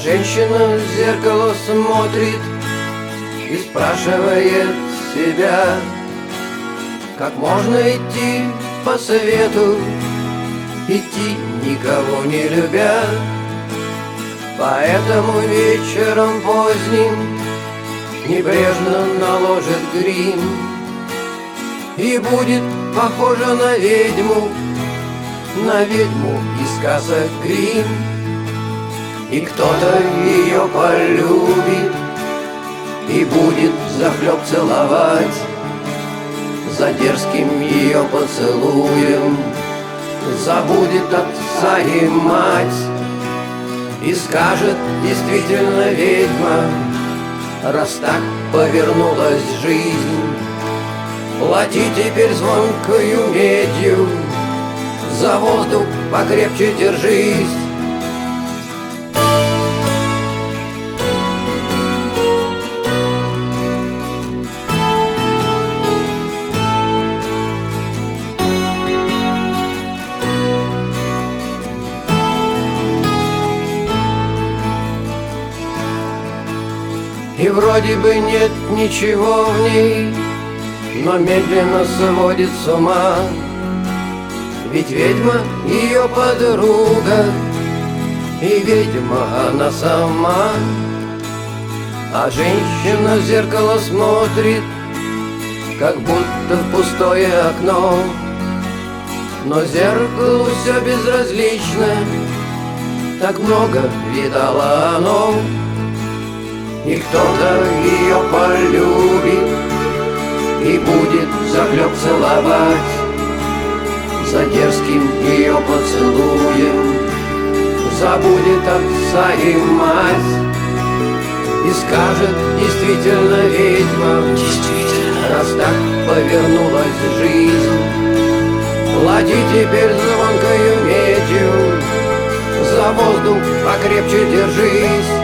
женщина в зеркало смотрит и спрашивает себя, как можно идти по свету, идти никого не любя. Поэтому вечером поздним небрежно наложит грим и будет похожа на ведьму из сказок Гримм. И кто-то ее полюбит и будет взахлеб целовать, за дерзким ее поцелуем забудет отца и мать и скажет: действительно ведьма, раз так повернулась жизнь, плати теперь звонкою медью, за воздух покрепче держись. И вроде бы нет ничего в ней, но медленно сводит с ума. Ведь ведьма ее подруга, и ведьма она сама. А женщина в зеркало смотрит, как будто в пустое окно, но зеркалу все безразлично, так много видало оно. И кто-то ее полюбит и будет взахлеб целовать, за дерзким ее поцелуем забудет отца и мать и скажет: действительно ведьма, раз так повернулась жизнь, плати теперь звонкою медью, за воздух покрепче держись.